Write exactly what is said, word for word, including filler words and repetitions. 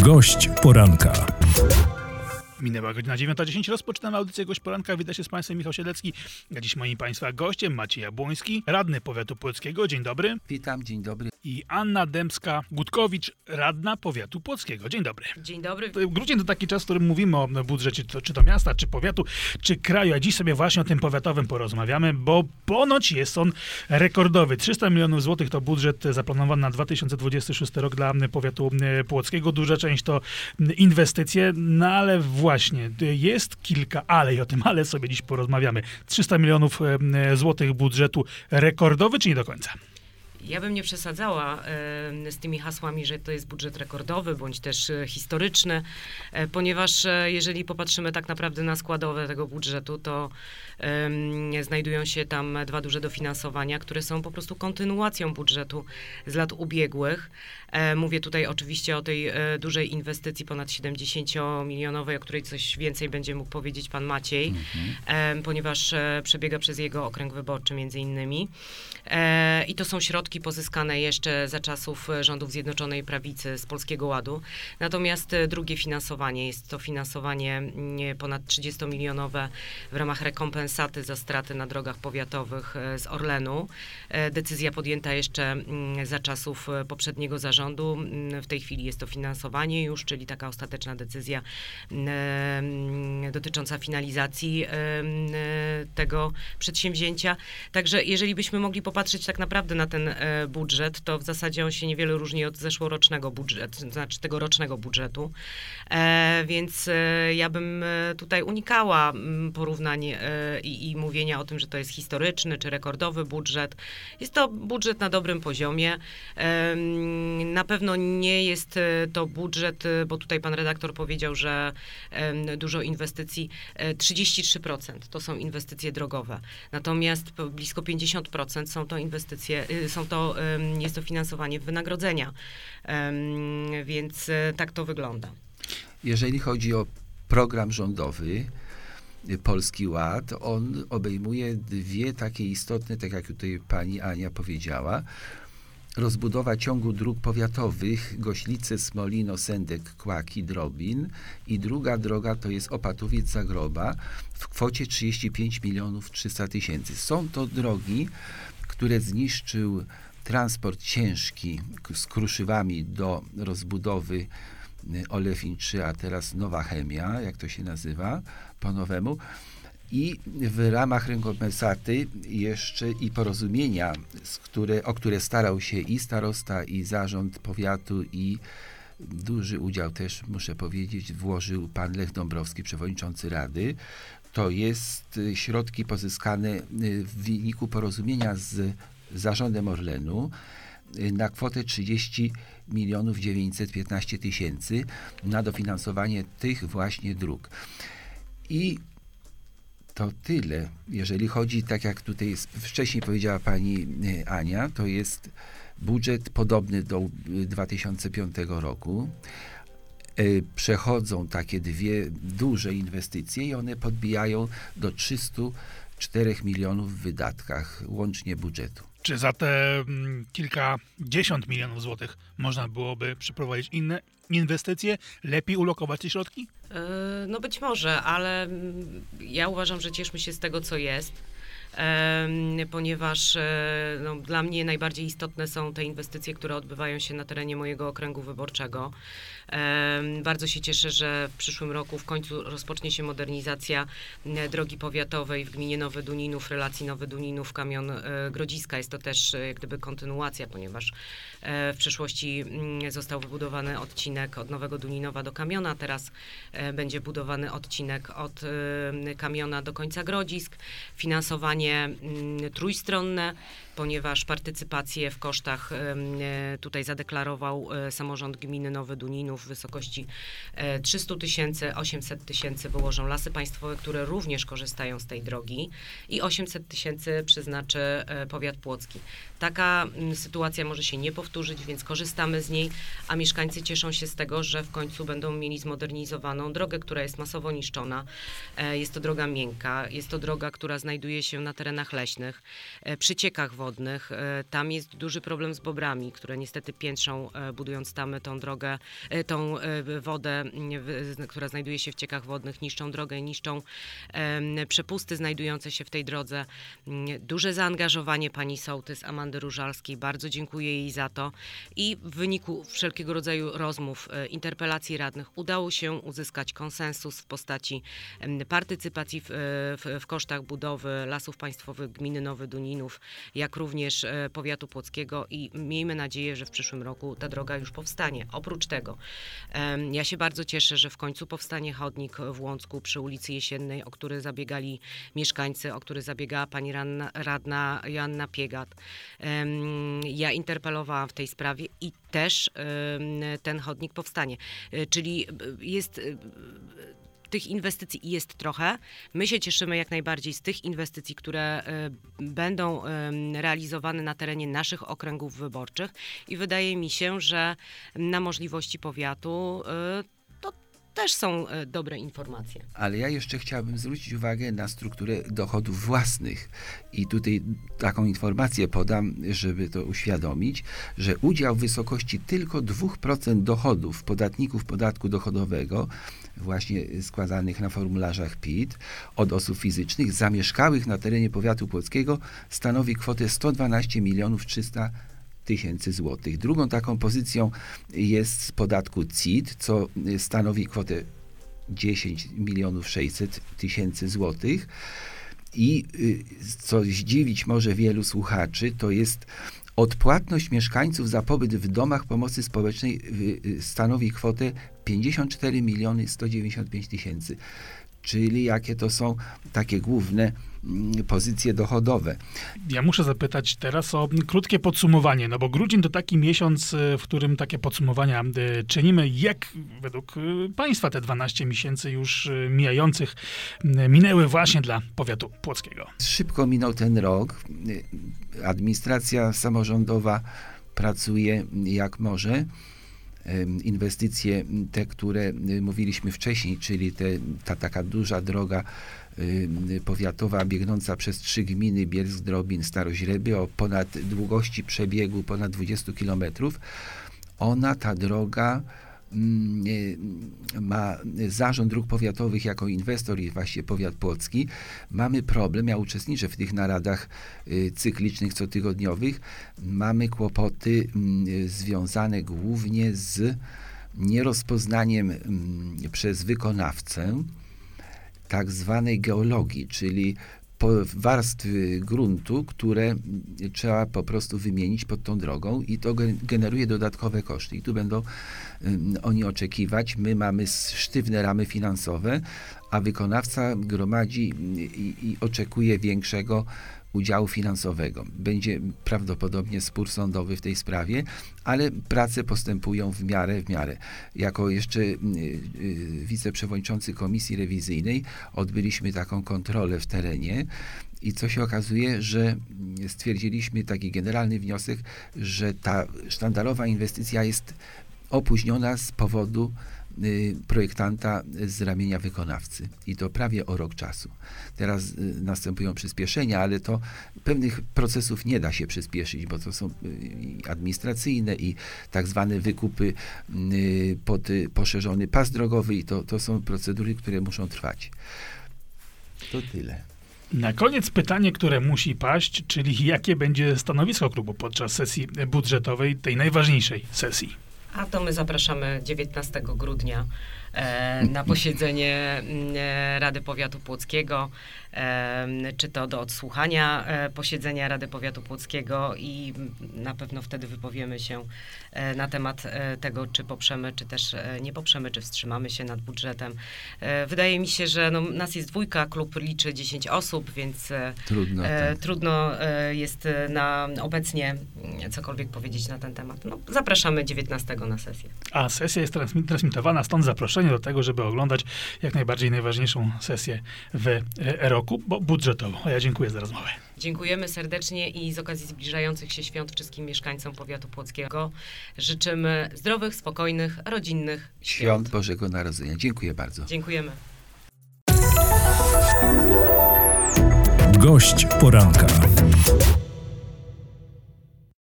Gość poranka. Minęła godzina dziewiąta dziesięć. Rozpoczynamy audycję Gość Poranka. Witam się z Państwem Michał Siedlecki. A dziś moim Państwa gościem Maciej Jabłoński, radny powiatu płockiego. Dzień dobry. Witam, dzień dobry. I Anna Dębska-Gutkowicz, radna powiatu płockiego. Dzień dobry. Dzień dobry. Grudzień to taki czas, w którym mówimy o budżecie, to, czy to miasta, czy powiatu, czy kraju. A dziś sobie właśnie o tym powiatowym porozmawiamy, bo ponoć jest on rekordowy. trzysta milionów złotych to budżet zaplanowany na dwa tysiące dwudziesty szósty rok dla powiatu płockiego. Duża część to inwestycje, no ale właśnie, jest kilka ale i o tym ale sobie dziś porozmawiamy. trzysta milionów złotych budżetu rekordowy, czy nie do końca? Ja bym nie przesadzała e, z tymi hasłami, że to jest budżet rekordowy, bądź też e, historyczny, e, ponieważ e, jeżeli popatrzymy tak naprawdę na składowe tego budżetu, to e, znajdują się tam dwa duże dofinansowania, które są po prostu kontynuacją budżetu z lat ubiegłych. E, mówię tutaj oczywiście o tej e, dużej inwestycji ponad siedemdziesięciomilionowej, o której coś więcej będzie mógł powiedzieć pan Maciej, mhm. e, ponieważ e, przebiega przez jego okręg wyborczy między innymi. E, I to są środki pozyskane jeszcze za czasów rządów Zjednoczonej Prawicy z Polskiego Ładu. Natomiast drugie finansowanie jest to finansowanie ponad trzydziestomilionowe w ramach rekompensaty za straty na drogach powiatowych z Orlenu. Decyzja podjęta jeszcze za czasów poprzedniego zarządu. W tej chwili jest to finansowanie już, czyli taka ostateczna decyzja dotycząca finalizacji tego przedsięwzięcia. Także jeżeli byśmy mogli popatrzeć tak naprawdę na ten budżet, to w zasadzie on się niewiele różni od zeszłorocznego budżetu, znaczy tegorocznego budżetu. E, więc e, ja bym tutaj unikała porównań e, i, i mówienia o tym, że to jest historyczny czy rekordowy budżet. Jest to budżet na dobrym poziomie. E, na pewno nie jest to budżet, bo tutaj pan redaktor powiedział, że e, dużo inwestycji, e, trzydzieści trzy procent to są inwestycje drogowe. Natomiast blisko pięćdziesiąt procent są to inwestycje, są to, jest to finansowanie wynagrodzenia, więc tak to wygląda. Jeżeli chodzi o program rządowy Polski Ład, on obejmuje dwie takie istotne, tak jak tutaj pani Ania powiedziała, rozbudowa ciągu dróg powiatowych Goślice, Smolino, Sendek, Kłaki, Drobin i druga droga to jest Opatowiec-Zagroba w kwocie trzydzieści pięć milionów trzysta tysięcy. Są to drogi, które zniszczył transport ciężki z kruszywami do rozbudowy Olefin trzy, a teraz Nowa Chemia, jak to się nazywa po nowemu. I w ramach rekompensaty jeszcze i porozumienia, z które, o które starał się i starosta, i zarząd powiatu, i duży udział też, muszę powiedzieć, włożył pan Lech Dąbrowski, przewodniczący Rady. To jest środki pozyskane w wyniku porozumienia z zarządem Orlenu na kwotę trzydzieści milionów dziewięćset piętnaście tysięcy na dofinansowanie tych właśnie dróg. I to tyle. Jeżeli chodzi, tak jak tutaj jest, wcześniej powiedziała pani Ania, to jest budżet podobny do dwa tysiące piątego roku. Przechodzą takie dwie duże inwestycje i one podbijają do trzystu czterech milionów w wydatkach łącznie budżetu. Czy za te mm, kilkadziesiąt milionów złotych można byłoby przeprowadzić inne inwestycje? Lepiej ulokować te środki? Yy, no być może, ale ja uważam, że cieszmy się z tego, co jest. Ponieważ no, dla mnie najbardziej istotne są te inwestycje, które odbywają się na terenie mojego okręgu wyborczego. Bardzo się cieszę, że w przyszłym roku w końcu rozpocznie się modernizacja drogi powiatowej w gminie Nowy Duninów, relacji Nowy Duninów, Kamion Grodziska. Jest to też jak gdyby kontynuacja, ponieważ w przeszłości został wybudowany odcinek od Nowego Duninowa do Kamiona, teraz będzie budowany odcinek od Kamiona do końca Grodzisk. Finansowanie trójstronne, ponieważ partycypację w kosztach tutaj zadeklarował samorząd gminy Nowy Duninów w wysokości trzysta tysięcy, osiemset tysięcy wyłożą Lasy Państwowe, które również korzystają z tej drogi i osiemset tysięcy przeznaczy powiat płocki. Taka sytuacja może się nie powtórzyć, więc korzystamy z niej, a mieszkańcy cieszą się z tego, że w końcu będą mieli zmodernizowaną drogę, która jest masowo niszczona. Jest to droga miękka, jest to droga, która znajduje się na terenach leśnych, przy ciekach wodnych, wodnych. Tam jest duży problem z bobrami, które niestety piętrzą, budując tamy, tą drogę, tą wodę, która znajduje się w ciekach wodnych, niszczą drogę, niszczą przepusty znajdujące się w tej drodze. Duże zaangażowanie pani sołtys Amandy Różalskiej, bardzo dziękuję jej za to i w wyniku wszelkiego rodzaju rozmów, interpelacji radnych udało się uzyskać konsensus w postaci partycypacji w, w, w kosztach budowy Lasów Państwowych gminy Nowy Duninów, jak również powiatu płockiego i miejmy nadzieję, że w przyszłym roku ta droga już powstanie. Oprócz tego ja się bardzo cieszę, że w końcu powstanie chodnik w Łącku przy ulicy Jesiennej, o który zabiegali mieszkańcy, o który zabiegała pani radna, radna Joanna Piegat. Ja interpelowałam w tej sprawie i też ten chodnik powstanie. Czyli jest... Tych inwestycji jest trochę. My się cieszymy jak najbardziej z tych inwestycji, które y, będą y, realizowane na terenie naszych okręgów wyborczych i wydaje mi się, że na możliwości powiatu y, to też są y, dobre informacje. Ale ja jeszcze chciałbym zwrócić uwagę na strukturę dochodów własnych i tutaj taką informację podam, żeby to uświadomić, że udział w wysokości tylko dwa procent dochodów podatników podatku dochodowego właśnie składanych na formularzach P I T od osób fizycznych zamieszkałych na terenie powiatu płockiego stanowi kwotę sto dwanaście milionów trzysta tysięcy złotych. Drugą taką pozycją jest z podatku C I T, co stanowi kwotę dziesięć milionów sześćset tysięcy złotych. I co zdziwić może wielu słuchaczy, to jest odpłatność mieszkańców za pobyt w domach pomocy społecznej stanowi kwotę pięćdziesiąt cztery miliony sto dziewięćdziesiąt pięć tysięcy. Czyli jakie to są takie główne pozycje dochodowe. Ja muszę zapytać teraz o krótkie podsumowanie, no bo grudzień to taki miesiąc, w którym takie podsumowania czynimy. Jak według państwa te dwanaście miesięcy już mijających minęły właśnie dla powiatu płockiego? Szybko minął ten rok. Administracja samorządowa pracuje jak może. Inwestycje te, które mówiliśmy wcześniej, czyli te, ta taka duża droga powiatowa biegnąca przez trzy gminy, Bielsk, Drobin, Staroźreby, o ponad długości przebiegu ponad dwadzieścia kilometrów, ona, ta droga ma Zarząd Dróg Powiatowych jako inwestor i właśnie powiat płocki. Mamy problem, ja uczestniczę w tych naradach cyklicznych, cotygodniowych. Mamy kłopoty związane głównie z nierozpoznaniem przez wykonawcę tak zwanej geologii, czyli warstwy gruntu, które trzeba po prostu wymienić pod tą drogą i to generuje dodatkowe koszty. I tu będą um, oni oczekiwać. My mamy sztywne ramy finansowe, a wykonawca gromadzi i, i oczekuje większego udziału finansowego. Będzie prawdopodobnie spór sądowy w tej sprawie, ale prace postępują w miarę, w miarę. Jako jeszcze y, y, wiceprzewodniczący Komisji Rewizyjnej odbyliśmy taką kontrolę w terenie i co się okazuje, że stwierdziliśmy taki generalny wniosek, że ta sztandarowa inwestycja jest opóźniona z powodu projektanta z ramienia wykonawcy i to prawie o rok czasu. Teraz następują przyspieszenia, ale to pewnych procesów nie da się przyspieszyć, bo to są i administracyjne i tak zwane wykupy pod poszerzony pas drogowy i to, to są procedury, które muszą trwać. To tyle. Na koniec pytanie, które musi paść, czyli jakie będzie stanowisko klubu podczas sesji budżetowej, tej najważniejszej sesji? A to my zapraszamy dziewiętnastego grudnia e, na posiedzenie e, Rady Powiatu Płockiego, e, czy to do odsłuchania e, posiedzenia Rady Powiatu Płockiego i na pewno wtedy wypowiemy się e, na temat e, tego, czy poprzemy, czy też e, nie poprzemy, czy wstrzymamy się nad budżetem. E, wydaje mi się, że no, nas jest dwójka, klub liczy dziesięć osób, więc e, trudno, tak. e, trudno e, jest na obecnie cokolwiek powiedzieć na ten temat. No, zapraszamy dziewiętnastego na sesję. A sesja jest transmitowana, stąd zaproszenie do tego, żeby oglądać jak najbardziej najważniejszą sesję w roku, bo budżetową. A ja dziękuję za rozmowę. Dziękujemy serdecznie i z okazji zbliżających się świąt wszystkim mieszkańcom powiatu płockiego życzymy zdrowych, spokojnych, rodzinnych świąt. Świąt Bożego Narodzenia. Dziękuję bardzo. Dziękujemy. Gość poranka.